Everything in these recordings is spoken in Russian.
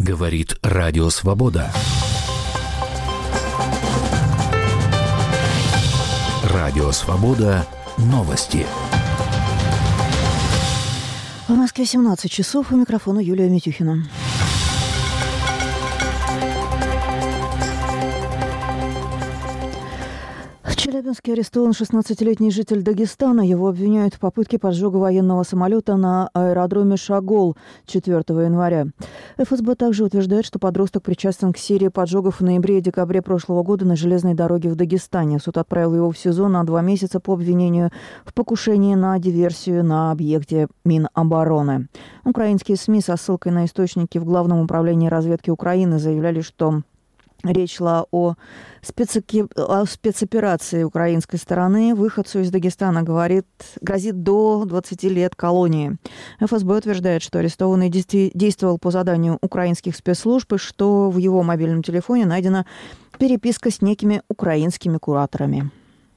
Говорит Радио Свобода. Радио Свобода. Новости. В Москве 17 часов. У микрофона Юлия Митюхина. В Челябинске арестован 16-летний житель Дагестана. Его обвиняют в попытке поджога военного самолета на аэродроме Шагол 4 января. ФСБ также утверждает, что подросток причастен к серии поджогов в ноябре и декабре прошлого года на железной дороге в Дагестане. Суд отправил его в СИЗО на 2 месяца по обвинению в покушении на диверсию на объекте Минобороны. Украинские СМИ со ссылкой на источники в Главном управлении разведки Украины заявляли, что речь шла о спецоперации украинской стороны. Выходцу из Дагестана грозит до 20 лет колонии. ФСБ утверждает, что арестованный действовал по заданию украинских спецслужб и что в его мобильном телефоне найдена переписка с некими украинскими кураторами.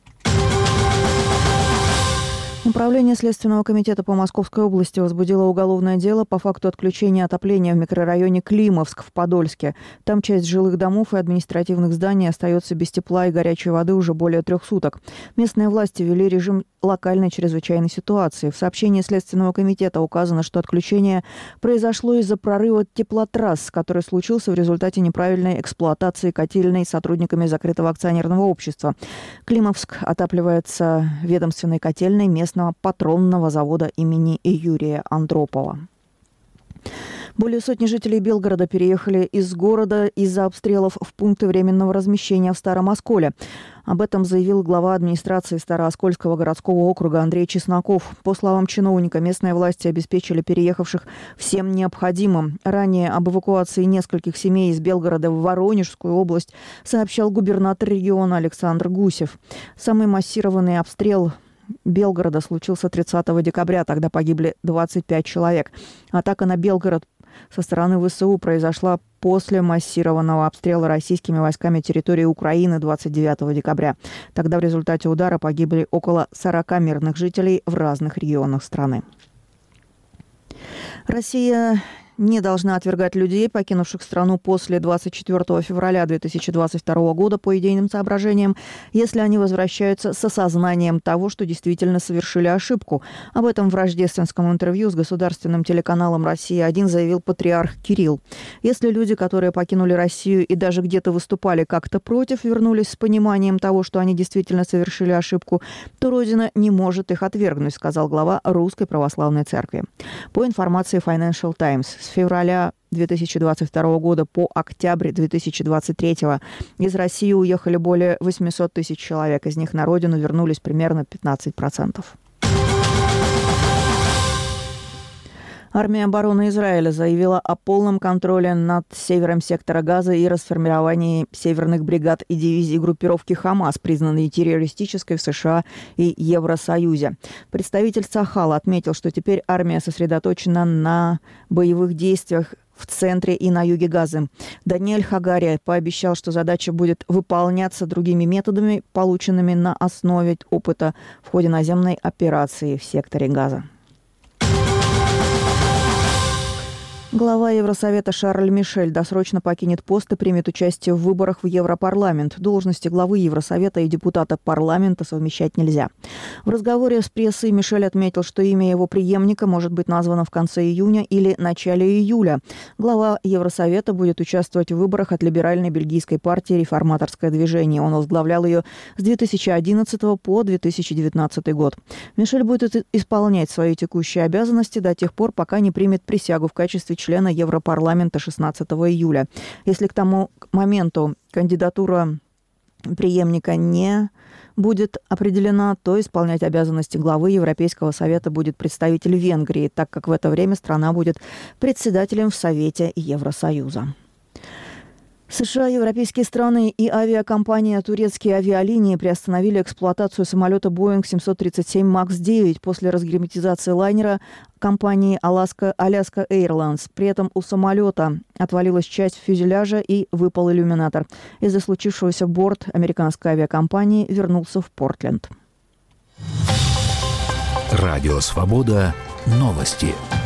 Управление Следственного комитета по Московской области возбудило уголовное дело по факту отключения отопления в микрорайоне Климовск в Подольске. Там часть жилых домов и административных зданий остается без тепла и горячей воды уже более 3 суток. Местные власти ввели режим локальной чрезвычайной ситуации. В сообщении Следственного комитета указано, что отключение произошло из-за прорыва теплотрасс, который случился в результате неправильной эксплуатации котельной сотрудниками закрытого акционерного общества. Климовск отапливается ведомственной котельной местного патронного завода имени Юрия Андропова. Более сотни жителей Белгорода переехали из города из-за обстрелов в пункты временного размещения в Старом Осколе. Об этом заявил глава администрации Старооскольского городского округа Андрей Чесноков. По словам чиновника, местные власти обеспечили переехавших всем необходимым. Ранее об эвакуации нескольких семей из Белгорода в Воронежскую область сообщал губернатор региона Александр Гусев. Самый массированный обстрел Белгорода случился 30 декабря. Тогда погибли 25 человек. Атака на Белгород со стороны ВСУ произошла после массированного обстрела российскими войсками территории Украины 29 декабря. Тогда в результате удара погибли около 40 мирных жителей в разных регионах страны. Россия не должна отвергать людей, покинувших страну после 24 февраля 2022 года по идейным соображениям, если они возвращаются с осознанием того, что действительно совершили ошибку. Об этом в рождественском интервью с государственным телеканалом «Россия-1» заявил патриарх Кирилл. Если люди, которые покинули Россию и даже где-то выступали как-то против, вернулись с пониманием того, что они действительно совершили ошибку, то Родина не может их отвергнуть, сказал глава Русской Православной Церкви. По информации Financial Times, с февраля 2022 года по октябрь 2023 из России уехали более 800 тысяч человек. Из них на родину вернулись примерно 15%. Армия обороны Израиля заявила о полном контроле над севером сектора Газа и расформировании северных бригад и дивизий группировки «Хамас», признанной террористической в США и Евросоюзе. Представитель Цахала отметил, что теперь армия сосредоточена на боевых действиях в центре и на юге Газы. Даниэль Хагари пообещал, что задача будет выполняться другими методами, полученными на основе опыта в ходе наземной операции в секторе Газа. Глава Евросовета Шарль Мишель досрочно покинет пост и примет участие в выборах в Европарламент. Должности главы Евросовета и депутата парламента совмещать нельзя. В разговоре с прессой Мишель отметил, что имя его преемника может быть названо в конце июня или начале июля. Глава Евросовета будет участвовать в выборах от либеральной бельгийской партии «Реформаторское движение». Он возглавлял ее с 2011 по 2019 год. Мишель будет исполнять свои текущие обязанности до тех пор, пока не примет присягу в качестве члена Европарламента 16 июля. Если к тому моменту кандидатура преемника не будет определена, то исполнять обязанности главы Европейского совета будет представитель Венгрии, так как в это время страна будет председателем в Совете Евросоюза. США, европейские страны и авиакомпания «Турецкие авиалинии» приостановили эксплуатацию самолета Boeing 737 MAX-9 после разгерметизации лайнера компании Alaska Airlines. При этом у самолета отвалилась часть фюзеляжа и выпал иллюминатор. Из-за случившегося борт американской авиакомпании вернулся в Портленд. Радио «Свобода». Новости.